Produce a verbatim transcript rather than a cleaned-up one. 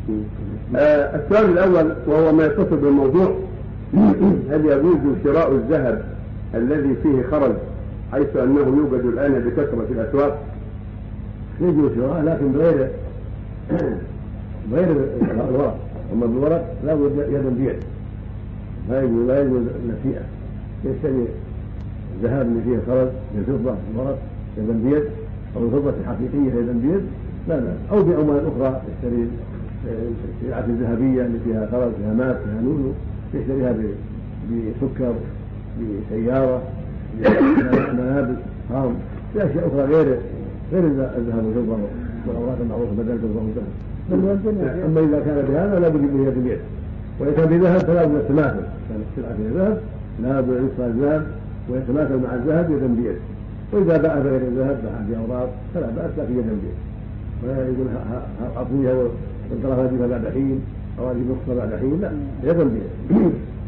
آه السؤال الأول وهو ما يتصل بالموضوع: هل يجوز شراء الذهب الذي فيه خرج حيث أنه يوجد الآن بكثرة في الأسواق؟ يجوز شراء لكن بغير غير الورق. أما بالورق لا بد يدا بيد، لا يجوز لا يجوز نسيئة. يشتري الذهب اللي فيه خرج من فضة الورق يدا بيد، أو الفضة الحقيقية يدا بيد لا لا، أو بأموال أخرى يشتري السلعة الذهبية اللي فيها خرج فيها ماء فيها لؤلؤ يشتريها بسكر بسيارة بملابس خام بأشياء أخرى غير غير الذهب والفضة والأوراق المعروفة بدل الفضة والذهب. أما إذا كان بهذا لا بد من يد بيد، وإذا كان بذهب فلا بد التماثل، كانت السلعة فيها ذهب لا بد أن يصنع الذهب ويتماثل مع الذهب يدا بيد. وإذا باع بغير الذهب باع بأوراق فلا بأس لكن يدا بيد، ولا يقول أعطيها وانطلقت بها بعد حين أو هذه نقطة بعد حين، لا يدا بيد.